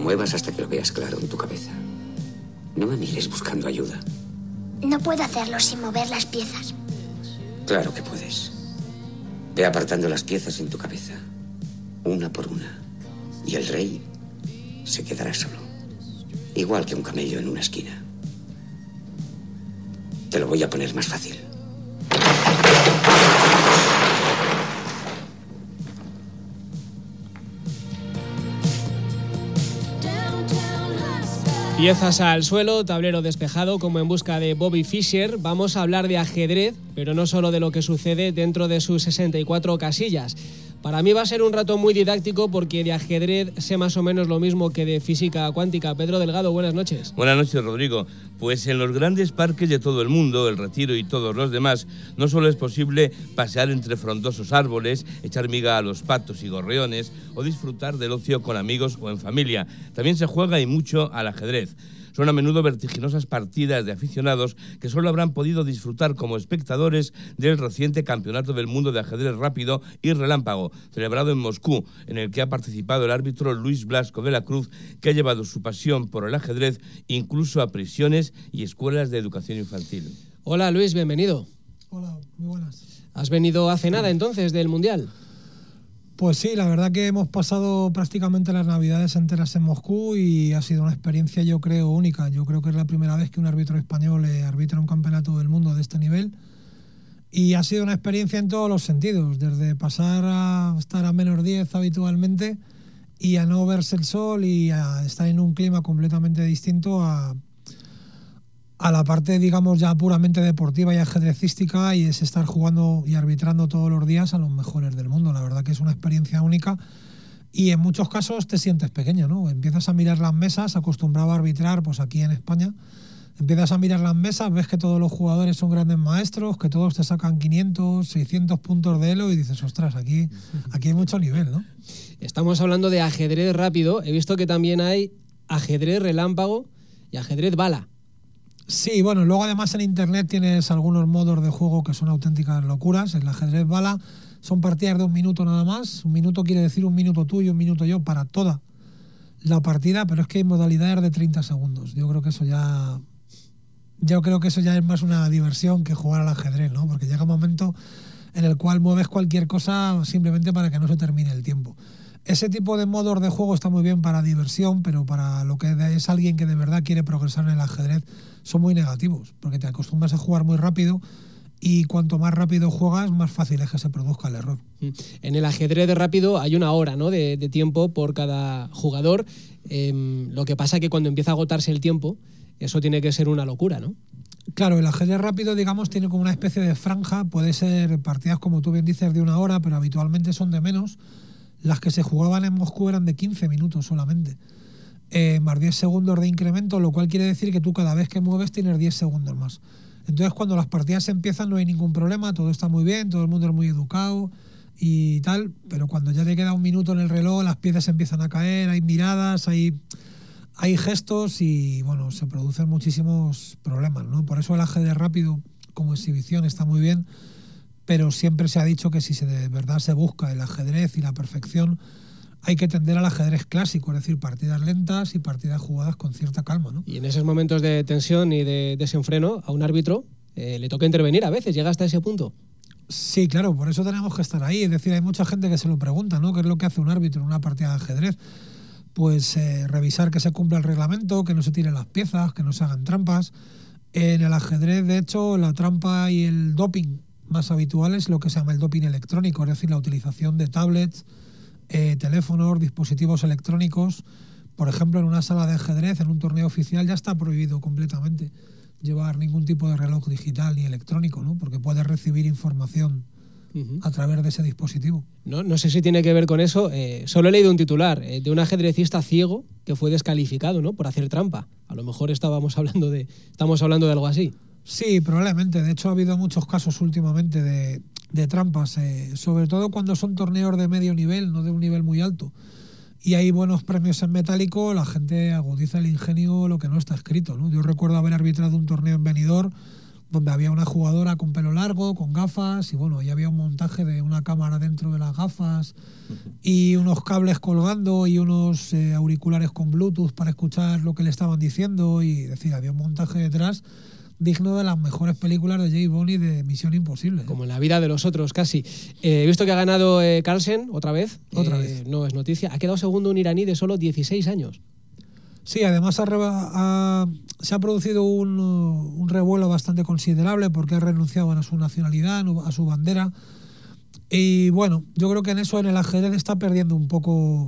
muevas hasta que lo veas claro en tu cabeza. No me mires buscando ayuda. No puedo hacerlo sin mover las piezas. Claro que puedes. Ve apartando las piezas en tu cabeza, una por una. Y el rey se quedará solo. Igual que un camello en una esquina. Te lo voy a poner más fácil. Piezas al suelo, tablero despejado, como en busca de Bobby Fischer. Vamos a hablar de ajedrez, pero no solo de lo que sucede dentro de sus 64 casillas. Para mí va a ser un rato muy didáctico porque de ajedrez sé más o menos lo mismo que de física cuántica. Pedro Delgado, buenas noches. Buenas noches, Rodrigo. Pues en los grandes parques de todo el mundo, el Retiro y todos los demás, no solo es posible pasear entre frondosos árboles, echar miga a los patos y gorriones o disfrutar del ocio con amigos o en familia. También se juega y mucho al ajedrez. Son a menudo vertiginosas partidas de aficionados que solo habrán podido disfrutar como espectadores del reciente Campeonato del Mundo de Ajedrez Rápido y Relámpago, celebrado en Moscú, en el que ha participado el árbitro Luis Blasco de la Cruz, que ha llevado su pasión por el ajedrez incluso a prisiones y escuelas de educación infantil. Hola Luis, bienvenido. Hola, muy buenas. ¿Has venido hace nada entonces del Mundial? Pues sí, la verdad que hemos pasado prácticamente las Navidades enteras en Moscú y ha sido una experiencia, yo creo, única. Yo creo que es la primera vez que un árbitro español arbitra un campeonato del mundo de este nivel y ha sido una experiencia en todos los sentidos, desde pasar a estar a -10 habitualmente y a no verse el sol y a estar en un clima completamente distinto a la parte, digamos, ya puramente deportiva y ajedrecística, y es estar jugando y arbitrando todos los días a los mejores del mundo. La verdad que es una experiencia única y en muchos casos te sientes pequeño, ¿no? Empiezas a mirar las mesas, acostumbrado a arbitrar, pues aquí en España, empiezas a mirar las mesas, ves que todos los jugadores son grandes maestros, que todos te sacan 500, 600 puntos de elo y dices, ostras, aquí hay mucho nivel, ¿no? Estamos hablando de ajedrez rápido. He visto que también hay ajedrez relámpago y ajedrez bala. Sí, bueno, luego además en internet tienes algunos modos de juego que son auténticas locuras. El ajedrez bala son partidas de 1 minuto nada más. 1 minuto quiere decir 1 minuto tú y 1 minuto yo para toda la partida, pero es que hay modalidades de 30 segundos. Yo creo que eso ya es más una diversión que jugar al ajedrez, ¿no? Porque llega un momento en el cual mueves cualquier cosa simplemente para que no se termine el tiempo. Ese tipo de modos de juego está muy bien para diversión, pero para lo que es alguien que de verdad quiere progresar en el ajedrez son muy negativos, porque te acostumbras a jugar muy rápido y cuanto más rápido juegas, más fácil es que se produzca el error. En el ajedrez rápido hay 1 hora, ¿no?, de tiempo por cada jugador. Lo que pasa es que cuando empieza a agotarse el tiempo, eso tiene que ser una locura, ¿no? Claro, el ajedrez rápido, digamos, tiene como una especie de franja. Puede ser partidas, como tú bien dices, de 1 hora, pero habitualmente son de menos. Las que se jugaban en Moscú eran de 15 minutos solamente, más 10 segundos de incremento, lo cual quiere decir que tú cada vez que mueves tienes 10 segundos más. Entonces cuando las partidas empiezan no hay ningún problema, todo está muy bien, todo el mundo es muy educado y tal, pero cuando ya te queda 1 minuto en el reloj, las piezas empiezan a caer, hay miradas, hay gestos y bueno, se producen muchísimos problemas, ¿no? Por eso el ajedrez rápido como exhibición está muy bien, pero siempre se ha dicho que si de verdad se busca el ajedrez y la perfección, hay que tender al ajedrez clásico, es decir, partidas lentas y partidas jugadas con cierta calma, ¿no? Y en esos momentos de tensión y de desenfreno, a un árbitro le toca intervenir a veces, llega hasta ese punto. Sí, claro, por eso tenemos que estar ahí. Es decir, hay mucha gente que se lo pregunta, ¿no? ¿Qué es lo que hace un árbitro en una partida de ajedrez? Pues revisar que se cumpla el reglamento, que no se tiren las piezas, que no se hagan trampas. En el ajedrez, de hecho, la trampa y el doping más habitual es lo que se llama el doping electrónico, es decir, la utilización de tablets, teléfonos, dispositivos electrónicos. Por ejemplo, en una sala de ajedrez, en un torneo oficial, ya está prohibido completamente llevar ningún tipo de reloj digital ni electrónico, ¿no? Porque puedes recibir información a través de ese dispositivo. No sé si tiene que ver con eso. Solo he leído un titular de un ajedrecista ciego que fue descalificado, ¿no?, por hacer trampa. A lo mejor estamos hablando de algo así. Sí, probablemente. De hecho, ha habido muchos casos últimamente de trampas, sobre todo cuando son torneos de medio nivel, no de un nivel muy alto. Y hay buenos premios en metálico, la gente agudiza el ingenio lo que no está escrito, ¿no? Yo recuerdo haber arbitrado un torneo en Benidorm donde había una jugadora con pelo largo, con gafas, y bueno, ya había un montaje de una cámara dentro de las gafas y unos cables colgando y unos auriculares con Bluetooth para escuchar lo que le estaban diciendo, y decir, había un montaje detrás digno de las mejores películas de James Bond y de Misión Imposible. Como en la vida de los otros, casi. He visto que ha ganado Carlsen otra vez. Otra vez. No es noticia. Ha quedado segundo un iraní de solo 16 años. Sí, además se ha producido un revuelo bastante considerable porque ha renunciado a su nacionalidad, a su bandera. Y bueno, yo creo que en eso, en el ajedrez, está perdiendo un poco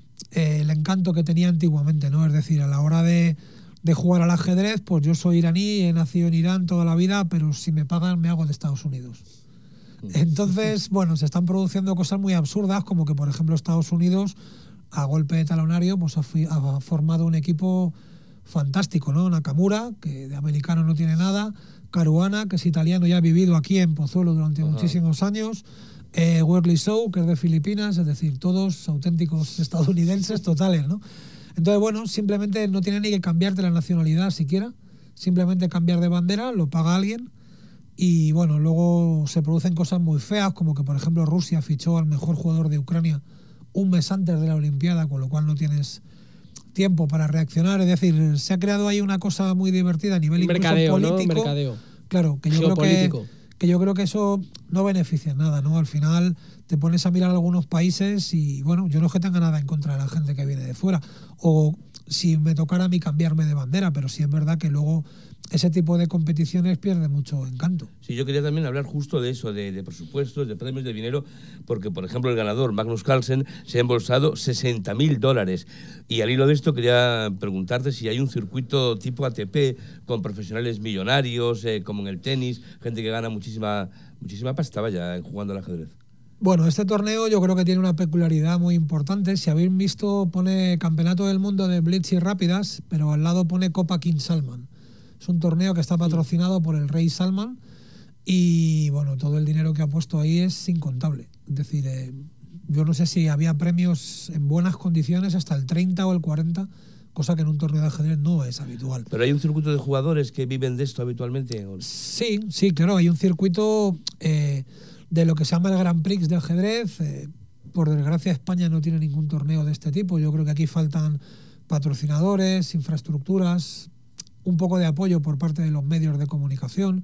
el encanto que tenía antiguamente, ¿no? Es decir, a la hora de jugar al ajedrez, pues yo soy iraní, he nacido en Irán toda la vida, pero si me pagan me hago de Estados Unidos. Entonces, bueno, se están produciendo cosas muy absurdas, como que, por ejemplo, Estados Unidos, a golpe de talonario, pues ha formado un equipo fantástico, ¿no? Nakamura, que de americano no tiene nada, Caruana, que es italiano y ha vivido aquí en Pozuelo durante muchísimos años, Wesley Zhou, que es de Filipinas, es decir, todos auténticos estadounidenses totales, ¿no? Entonces, bueno, simplemente no tiene ni que cambiarte la nacionalidad siquiera, simplemente cambiar de bandera, lo paga alguien, y bueno, luego se producen cosas muy feas, como que, por ejemplo, Rusia fichó al mejor jugador de Ucrania un mes antes de la Olimpiada, con lo cual no tienes tiempo para reaccionar. Es decir, se ha creado ahí una cosa muy divertida a nivel incluso político. ¿No? Mercadeo. Claro, que yo creo que eso no beneficia en nada, ¿no? Al final te pones a mirar algunos países y, bueno, yo no es que tenga nada en contra de la gente que viene de fuera, o si me tocara a mí cambiarme de bandera, pero sí es verdad que luego ese tipo de competiciones pierde mucho encanto. Sí, yo quería también hablar justo de eso, de presupuestos, de premios, de dinero, porque, por ejemplo, el ganador, Magnus Carlsen, se ha embolsado $60.000. Y al hilo de esto quería preguntarte si hay un circuito tipo ATP con profesionales millonarios, como en el tenis, gente que gana muchísima pasta, vaya, jugando al ajedrez. Bueno, este torneo yo creo que tiene una peculiaridad muy importante. Si habéis visto, pone Campeonato del Mundo de Blitz y Rápidas, pero al lado pone Copa King Salman. Es un torneo que está patrocinado por el rey Salman y, bueno, todo el dinero que ha puesto ahí es incontable. Es decir, yo no sé si había premios en buenas condiciones hasta el 30 o el 40, cosa que en un torneo de ajedrez no es habitual. ¿Pero hay un circuito de jugadores que viven de esto habitualmente? Sí, claro, hay un circuito de lo que se llama el Grand Prix de ajedrez. Por desgracia, España no tiene ningún torneo de este tipo. Yo creo que aquí faltan patrocinadores, infraestructuras, un poco de apoyo por parte de los medios de comunicación.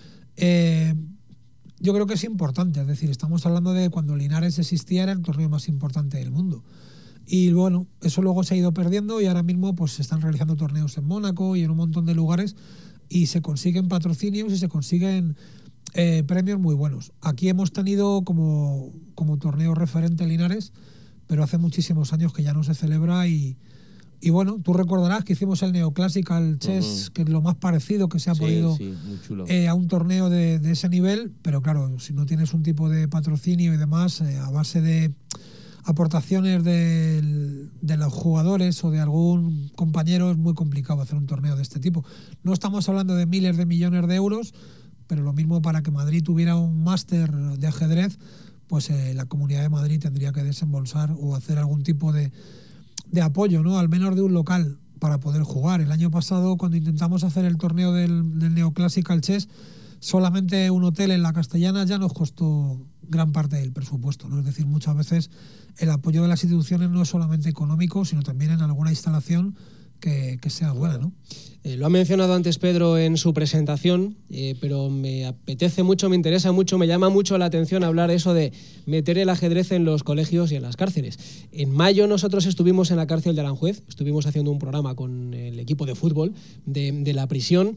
Yo creo que es importante, es decir, estamos hablando de cuando Linares existía, era el torneo más importante del mundo. Y bueno, eso luego se ha ido perdiendo y ahora mismo pues se están realizando torneos en Mónaco y en un montón de lugares y se consiguen patrocinios y se consiguen premios muy buenos. Aquí hemos tenido como torneo referente Linares, pero hace muchísimos años que ya no se celebra y bueno, tú recordarás que hicimos el Neoclassical Chess, que es lo más parecido que se ha podido muy chulo. A un torneo de ese nivel, pero claro, si no tienes un tipo de patrocinio y demás, a base de aportaciones de los jugadores o de algún compañero, es muy complicado hacer un torneo de este tipo. No estamos hablando de miles de millones de euros, pero lo mismo para que Madrid tuviera un máster de ajedrez, pues la Comunidad de Madrid tendría que desembolsar o hacer algún tipo de apoyo, ¿no? Al menos de un local para poder jugar. El año pasado, cuando intentamos hacer el torneo del Neoclassical Chess, solamente un hotel en la Castellana ya nos costó gran parte del presupuesto, ¿no? Es decir, muchas veces el apoyo de las instituciones no es solamente económico, sino también en alguna instalación que sea buena, ¿no? Lo ha mencionado antes Pedro en su presentación, pero me apetece mucho, me interesa mucho, me llama mucho la atención hablar eso de meter el ajedrez en los colegios y en las cárceles. En mayo nosotros estuvimos en la cárcel de Aranjuez, estuvimos haciendo un programa con el equipo de fútbol de la prisión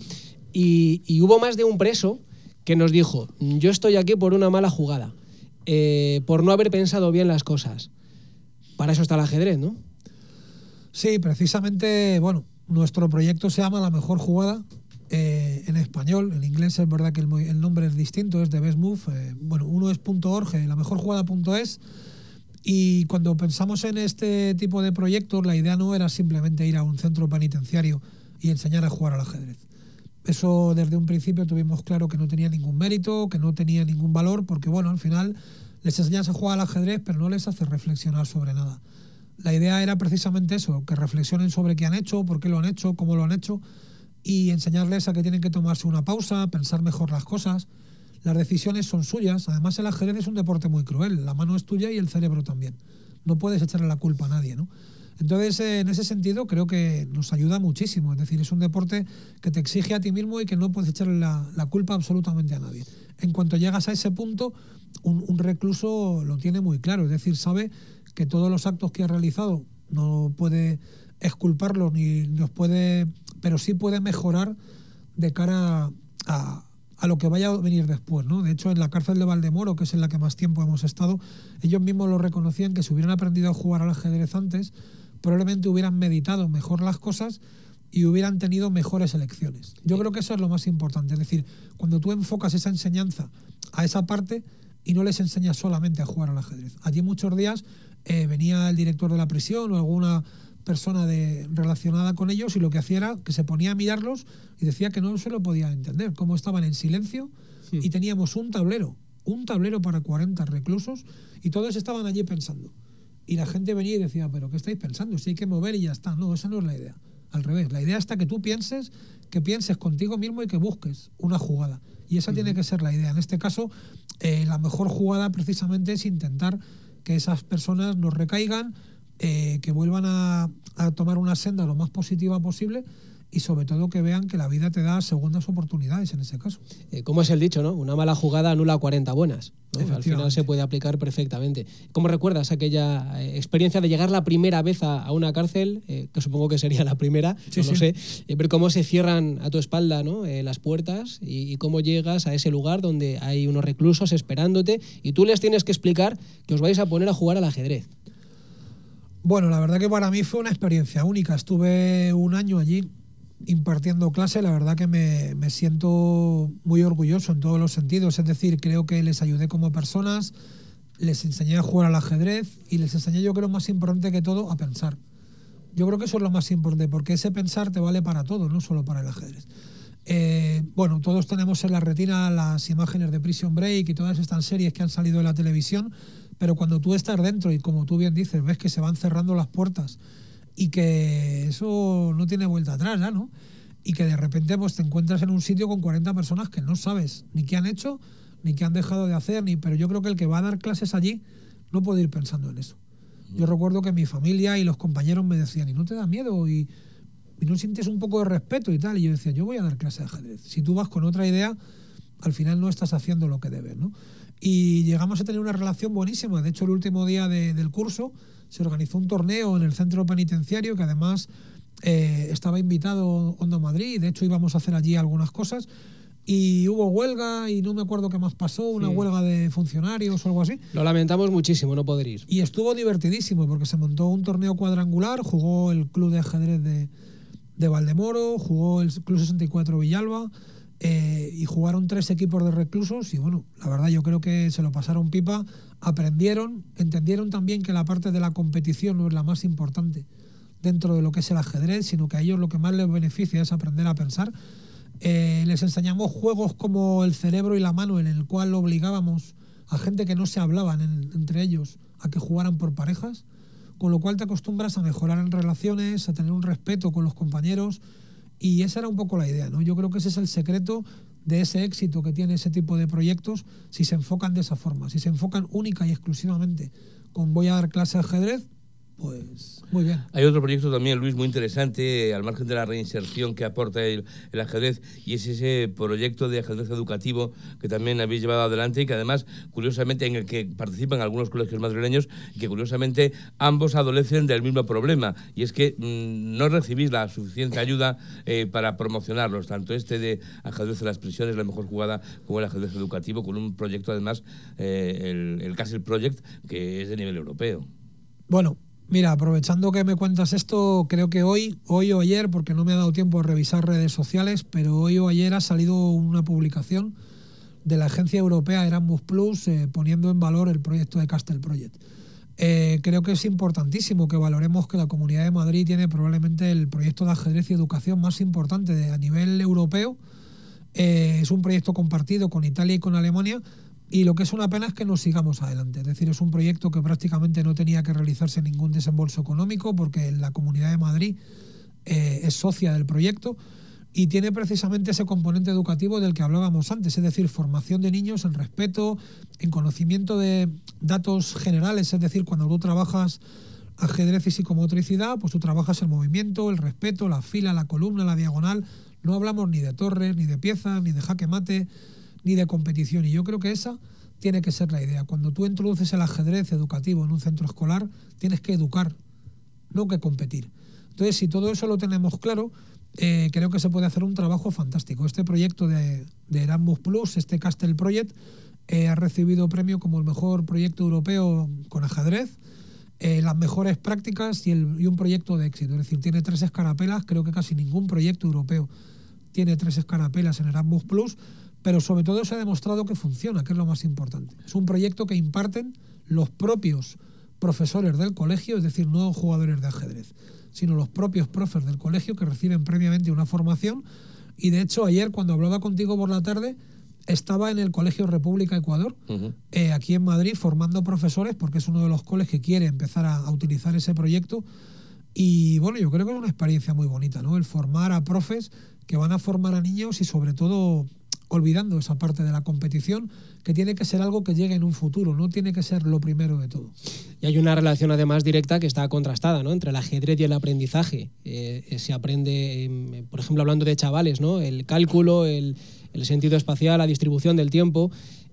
y hubo más de un preso que nos dijo: yo estoy aquí por una mala jugada, por no haber pensado bien las cosas. Para eso está el ajedrez, ¿no? Sí, precisamente, bueno, nuestro proyecto se llama La Mejor Jugada, en español. En inglés es verdad que el nombre es distinto, es The Best Move. Bueno, uno es .org, lamejorjugada.es. Y cuando pensamos en este tipo de proyectos, la idea no era simplemente ir a un centro penitenciario y enseñar a jugar al ajedrez. Eso desde un principio tuvimos claro que no tenía ningún mérito, que no tenía ningún valor, porque bueno, al final les enseñas a jugar al ajedrez, pero no les haces reflexionar sobre nada. La idea era precisamente eso, que reflexionen sobre qué han hecho, por qué lo han hecho, cómo lo han hecho, y enseñarles a que tienen que tomarse una pausa, pensar mejor las cosas. Las decisiones son suyas. Además, el ajedrez es un deporte muy cruel. La mano es tuya y el cerebro también. No puedes echarle la culpa a nadie, ¿no? Entonces, en ese sentido, creo que nos ayuda muchísimo. Es decir, es un deporte que te exige a ti mismo y que no puedes echarle la culpa absolutamente a nadie. En cuanto llegas a ese punto, un recluso lo tiene muy claro. Es decir, sabe que todos los actos que ha realizado no puede exculparlos ni los puede, pero sí puede mejorar de cara a lo que vaya a venir después, ¿no? De hecho, en la cárcel de Valdemoro, que es en la que más tiempo hemos estado, ellos mismos lo reconocían, que si hubieran aprendido a jugar al ajedrez antes, probablemente hubieran meditado mejor las cosas y hubieran tenido mejores elecciones. Yo creo que eso es lo más importante. Es decir, cuando tú enfocas esa enseñanza a esa parte y no les enseñas solamente a jugar al ajedrez. Allí muchos días venía el director de la prisión o alguna persona relacionada con ellos y lo que hacía era que se ponía a mirarlos y decía que no se lo podía entender, cómo estaban en silencio y teníamos un tablero para 40 reclusos y todos estaban allí pensando. Y la gente venía y decía, ¿pero qué estáis pensando? Si hay que mover y ya está. No, esa no es la idea. Al revés, la idea está que tú pienses contigo mismo y que busques una jugada. Y esa tiene que ser la idea. En este caso, la mejor jugada precisamente es intentar que esas personas no recaigan, que vuelvan a tomar una senda lo más positiva posible y sobre todo que vean que la vida te da segundas oportunidades en ese caso. Como es el dicho, ¿no? Una mala jugada anula 40 buenas, ¿no? Al final se puede aplicar perfectamente. ¿Cómo recuerdas aquella experiencia de llegar la primera vez a una cárcel, que supongo que sería la primera, no lo sé, ver cómo se cierran a tu espalda, ¿no? Las puertas y cómo llegas a ese lugar donde hay unos reclusos esperándote y tú les tienes que explicar que os vais a poner a jugar al ajedrez? Bueno, la verdad que para mí fue una experiencia única. Estuve un año allí impartiendo clase, la verdad que me siento muy orgulloso en todos los sentidos, es decir, creo que les ayudé como personas, les enseñé a jugar al ajedrez y les enseñé, yo creo, más importante que todo, a pensar. Yo creo que eso es lo más importante, porque ese pensar te vale para todo, no solo para el ajedrez. Bueno, todos tenemos en la retina las imágenes de Prison Break y todas estas series que han salido de la televisión, pero cuando tú estás dentro y como tú bien dices, ves que se van cerrando las puertas y que eso no tiene vuelta atrás ya, ¿no? Y que de repente pues te encuentras en un sitio con 40 personas que no sabes ni qué han hecho, ni qué han dejado de hacer, pero yo creo que el que va a dar clases allí no puede ir pensando en eso. Yo recuerdo que mi familia y los compañeros me decían, ¿y no te da miedo? ¿Y no sientes un poco de respeto y tal? Y yo decía, yo voy a dar clase de ajedrez. Si tú vas con otra idea, al final no estás haciendo lo que debes, ¿no? Y llegamos a tener una relación buenísima. De hecho, el último día del curso se organizó un torneo en el centro penitenciario que además estaba invitado Onda Madrid. De hecho, íbamos a hacer allí algunas cosas y hubo huelga y no me acuerdo qué más pasó, una huelga de funcionarios o algo así. Lo lamentamos muchísimo no poder ir. Y estuvo divertidísimo porque se montó un torneo cuadrangular, jugó el Club de Ajedrez de Valdemoro, jugó el Club 64 Villalba, y jugaron 3 equipos de reclusos y bueno, la verdad yo creo que se lo pasaron pipa, aprendieron, entendieron también que la parte de la competición no es la más importante dentro de lo que es el ajedrez, sino que a ellos lo que más les beneficia es aprender a pensar. Les enseñamos juegos como el cerebro y la mano, en el cual obligábamos a gente que no se hablaban entre ellos a que jugaran por parejas, con lo cual te acostumbras a mejorar en relaciones, a tener un respeto con los compañeros. Y esa era un poco la idea, ¿no? Yo creo que ese es el secreto de ese éxito que tiene ese tipo de proyectos si se enfocan de esa forma, si se enfocan única y exclusivamente con voy a dar clase de ajedrez, pues muy bien. Hay otro proyecto también, Luis, muy interesante, al margen de la reinserción que aporta el ajedrez, y es ese proyecto de ajedrez educativo que también habéis llevado adelante y que además, curiosamente, en el que participan algunos colegios madrileños y que curiosamente ambos adolecen del mismo problema, y es que no recibís la suficiente ayuda para promocionarlos, tanto este de ajedrez en las prisiones, la mejor jugada, como el ajedrez educativo, con un proyecto además, el Castle Project, que es de nivel europeo. Bueno, mira, aprovechando que me cuentas esto, creo que hoy o ayer, porque no me ha dado tiempo a revisar redes sociales, pero hoy o ayer ha salido una publicación de la agencia europea Erasmus Plus poniendo en valor el proyecto de Castle Project. Creo que es importantísimo que valoremos que la Comunidad de Madrid tiene probablemente el proyecto de ajedrez y educación más importante a nivel europeo. Es un proyecto compartido con Italia y con Alemania. Y lo que es una pena es que no sigamos adelante. Es decir, es un proyecto que prácticamente no tenía que realizarse ningún desembolso económico porque la Comunidad de Madrid es socia del proyecto. y tiene precisamente ese componente educativo del que hablábamos antes, es decir, formación de niños en respeto, en conocimiento de datos generales, es decir, cuando tú trabajas ajedrez y psicomotricidad, pues tú trabajas el movimiento, el respeto, la fila, la columna, la diagonal. No hablamos ni de torres, ni de piezas, ni de jaque mate, ni de competición. Y yo creo que esa tiene que ser la idea. Cuando tú introduces el ajedrez educativo en un centro escolar, tienes que educar, no que competir. Entonces, si todo eso lo tenemos claro, creo que se puede hacer un trabajo fantástico. Este proyecto de Erasmus Plus, este Castle Project, ha recibido premio como el mejor proyecto europeo con ajedrez, las mejores prácticas y un proyecto de éxito. Es decir, tiene 3 escarapelas, creo que casi ningún proyecto europeo tiene 3 escarapelas en Erasmus Plus, pero sobre todo se ha demostrado que funciona, que es lo más importante. Es un proyecto que imparten los propios profesores del colegio, es decir, no jugadores de ajedrez, sino los propios profes del colegio que reciben previamente una formación. Y de hecho, ayer cuando hablaba contigo por la tarde, estaba en el Colegio República Ecuador, aquí en Madrid, formando profesores, porque es uno de los coles que quiere empezar a utilizar ese proyecto. Y bueno, yo creo que es una experiencia muy bonita, ¿no? El formar a profes que van a formar a niños y sobre todo olvidando esa parte de la competición, que tiene que ser algo que llegue en un futuro, no tiene que ser lo primero de todo. Y hay una relación además directa que está contrastada, ¿no?, entre el ajedrez y el aprendizaje. Se aprende, por ejemplo, hablando de chavales, ¿no?, el cálculo, el sentido espacial, la distribución del tiempo.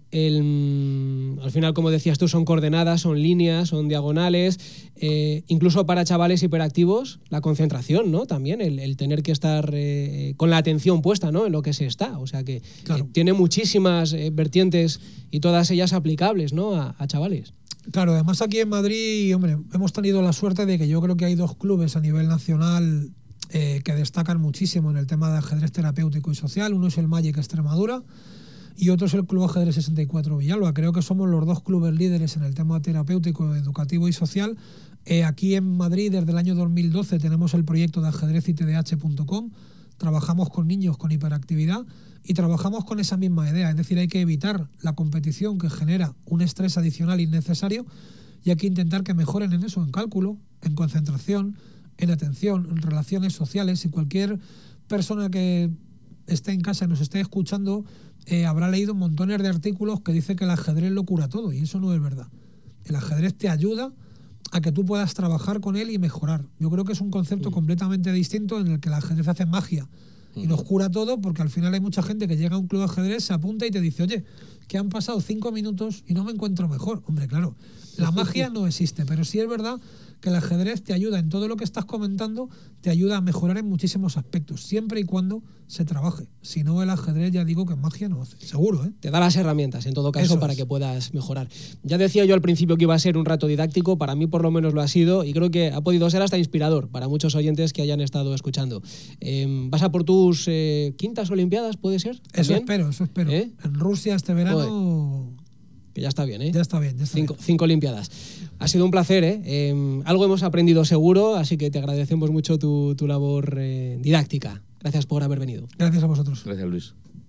Al final, como decías tú, son coordenadas, son líneas, son diagonales. Incluso para chavales hiperactivos, la concentración, ¿no? También el tener que estar con la atención puesta, ¿no?, en lo que se está. O sea que claro, tiene muchísimas vertientes y todas ellas aplicables, ¿no?, a chavales. Claro, además aquí en Madrid, hombre, hemos tenido la suerte de que yo creo que hay 2 clubes a nivel nacional que destacan muchísimo en el tema de ajedrez terapéutico y social. Uno es el Magic Extremadura y otro es el Club Ajedrez 64 Villalba. Creo que somos los 2 clubes líderes en el tema terapéutico, educativo y social. Aquí en Madrid, desde el año 2012, tenemos el proyecto de ajedrezitdh.com. Trabajamos con niños con hiperactividad y trabajamos con esa misma idea. Es decir, hay que evitar la competición que genera un estrés adicional innecesario y hay que intentar que mejoren en eso, en cálculo, en concentración, en atención, en relaciones sociales. Y cualquier persona que esté en casa y nos esté escuchando habrá leído montones de artículos que dice que el ajedrez lo cura todo, y eso no es verdad. El ajedrez te ayuda a que tú puedas trabajar con él y mejorar. Yo creo que es un concepto completamente distinto en el que el ajedrez hace magia y nos cura todo, porque al final hay mucha gente que llega a un club de ajedrez, se apunta y te dice, oye, que han pasado 5 minutos y no me encuentro mejor. Hombre, claro, la magia no existe, pero sí es verdad que el ajedrez te ayuda en todo lo que estás comentando, te ayuda a mejorar en muchísimos aspectos, siempre y cuando se trabaje. Si no, el ajedrez, ya digo que magia no hace, seguro, ¿eh? Te da las herramientas, en todo caso, para que puedas mejorar. Ya decía yo al principio que iba a ser un rato didáctico, para mí por lo menos lo ha sido, y creo que ha podido ser hasta inspirador para muchos oyentes que hayan estado escuchando. ¿Vas a por tus quintas Olimpiadas, puede ser? Eso espero. En Rusia este verano... Joder. Que ya está bien, ¿eh? Ya está bien. 5 Olimpiadas. Ha sido un placer, ¿eh? Algo hemos aprendido seguro, así que te agradecemos mucho tu labor didáctica. Gracias por haber venido. Gracias a vosotros. Gracias, Luis.